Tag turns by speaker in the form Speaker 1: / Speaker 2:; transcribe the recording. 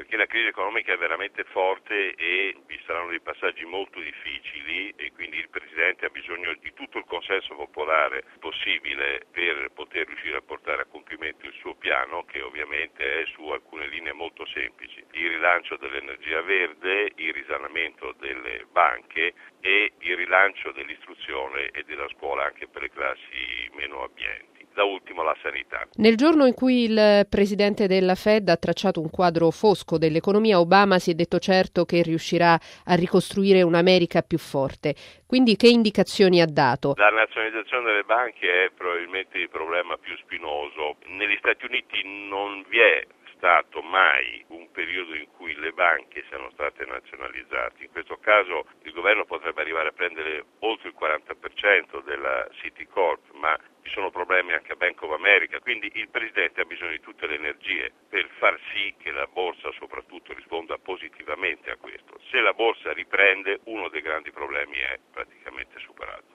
Speaker 1: perché la crisi economica è veramente forte e vi saranno dei passaggi molto difficili e quindi il Presidente ha bisogno di tutto il consenso popolare possibile per poter riuscire a portare a compimento il suo piano, che ovviamente è su alcune linee molto semplici: il rilancio dell'energia verde, il risanamento delle banche e il rilancio dell'istruzione e della scuola anche per le classi meno abbienti. Da ultimo la sanità.
Speaker 2: Nel giorno in cui il presidente della Fed ha tracciato un quadro fosco dell'economia, Obama si è detto certo che riuscirà a ricostruire un'America più forte. Quindi che indicazioni ha dato?
Speaker 1: La nazionalizzazione delle banche è probabilmente il problema più spinoso. Negli Stati Uniti non vi è stato mai un periodo in cui le banche siano state nazionalizzate. In questo caso il governo potrebbe arrivare a prendere oltre il 40% della Citicorp, ma ci sono problemi anche a Bank of America, quindi il Presidente ha bisogno di tutte le energie per far sì che la borsa soprattutto risponda positivamente a questo. Se la borsa riprende, uno dei grandi problemi è praticamente superato.